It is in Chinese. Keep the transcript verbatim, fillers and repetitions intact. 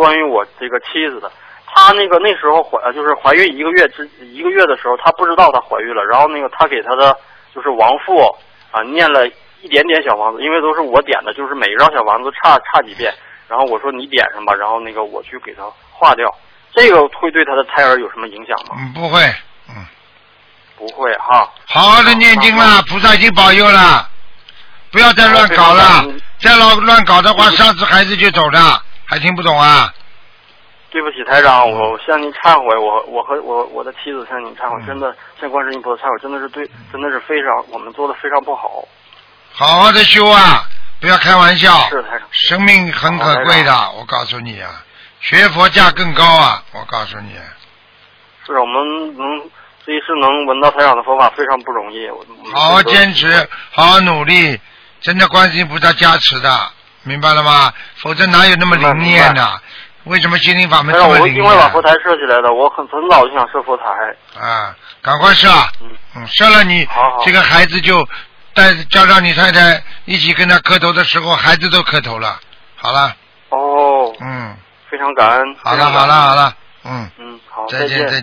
关于我这个妻子的。她那个那时候怀就是怀孕一个月之一个月的时候，她不知道她怀孕了，然后那个她给她的就是亡父啊念了一点点小房子，因为都是我点的，就是每一张小房子差差几遍，然后我说你点上吧，然后那个我去给她化掉，这个会对她的胎儿有什么影响吗？ 嗯，不会，嗯， 不会哈。 好好的念经了，菩萨已经保佑了，不要再乱搞了，再乱乱搞的话，上次孩子就走了，还听不懂啊？ 对不起，台长，我向您忏悔，我我和我我的妻子向您忏悔，真的向观世音菩萨忏悔，真的是对，真的是非常我们做的非常不好。 好好的修啊，不要开玩笑。 是台长， 生命很可贵的，我告诉你啊，学佛价更高啊，我告诉你。 是我们能这一世能闻到台长的佛法非常不容易。 好好坚持，好好努力，真的观世音菩萨加持的，明白了吗？否则哪有那么灵验呢？为什么心灵法门这么灵验？ 我因为把佛台设起来的，我很很早就想设佛台。 啊，赶快设，嗯，嗯设了你好好这个孩子就带叫上你太太一起跟他磕头的时候，孩子都磕头了。好了。 哦。 嗯。 非常感恩。 好了好了好了，嗯。 嗯，好， 再见再见。